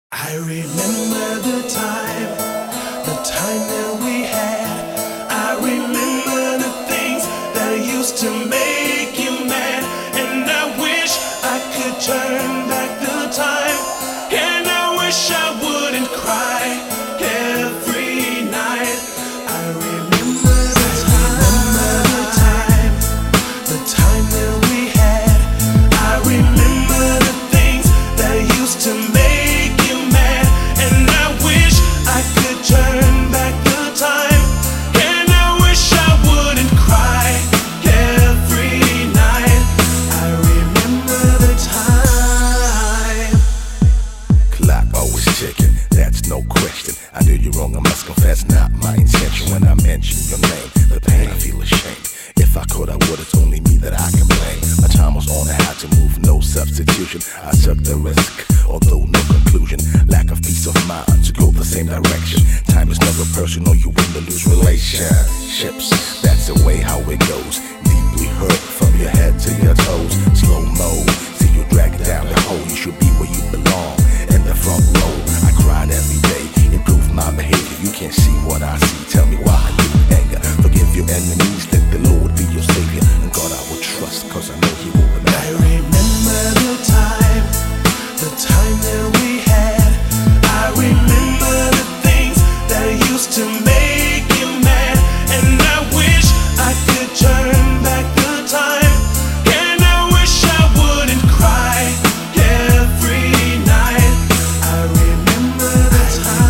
I remember the time that we had. I remember the things that used to make you mad. And I wish I could turn back the time. And I wish I wouldn't cry every night. I remember the time that we had. I remember the things that used to make you mad. And I wish I could turn back the time. And I wish I wouldn't cry every night. I remember the time. Clock always ticking, that's no question. I knew you wrong, I must confess, not my intention. When I mention your name, the pain, I feel ashamed. If I could, I would, it's only me that I can blame. My time was on, I had to move, no substitution. I took the risk, although no conclusion. Lack of peace of mind to go the same direction. Time is never personal, you win or lose relationships. That's the way how it goes. Deeply hurt from your head to your toes. Slow mo, see you drag it down the hole. You should be where you belong, in the front row. I cried every day, improve my behavior. You can't see what I see, tell me why you anger. Forgive your enemies, let the Lord be your savior. And God I will trust, cause I know he will remember. I remember the time that we had. I remember the things that used to make you mad. And I wish I could turn back the time. And I wish I wouldn't cry every night. I remember the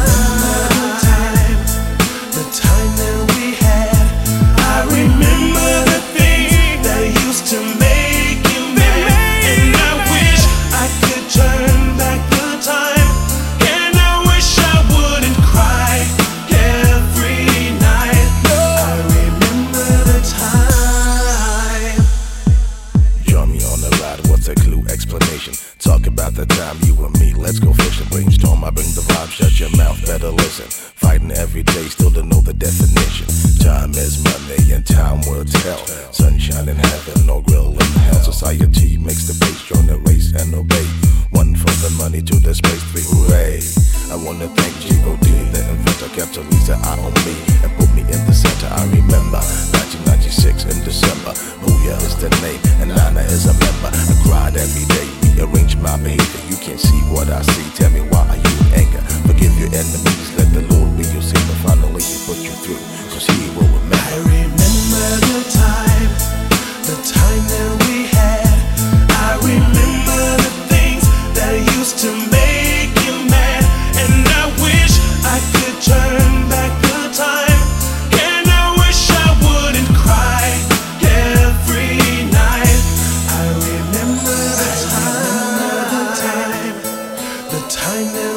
time that we had. I remember the things that used to make you mad. And I wish I could turn back the time. And I wish I wouldn't cry every night. I remember the time. Join me on the ride, what's a clue explanation? Talk about the time you and me, let's go fishing. Brainstorm, I bring the vibe, shut your mouth, better listen. Fighting every day, still don't know the definition. Time is money and time will tell. Sunshine in heaven, no grill in hell. Society makes the base, join the race and obey. One for the money, two the space, three hooray. I wanna thank G.O.D, the inventor, kept Lisa eye on me and put me in the center. I remember 1996 in December. Booyah is the name and Nana is a member. I cried every day, rearrange my behavior. You can't see what I see, tell me why are you in anger? Forgive your enemies, let the Lord be your savior. Finally he put you through, cause he will remember. I remember the time that we had. I remember the things that used to make you mad. And I wish I could turn back the time. And I wish I wouldn't cry every night. I remember the time that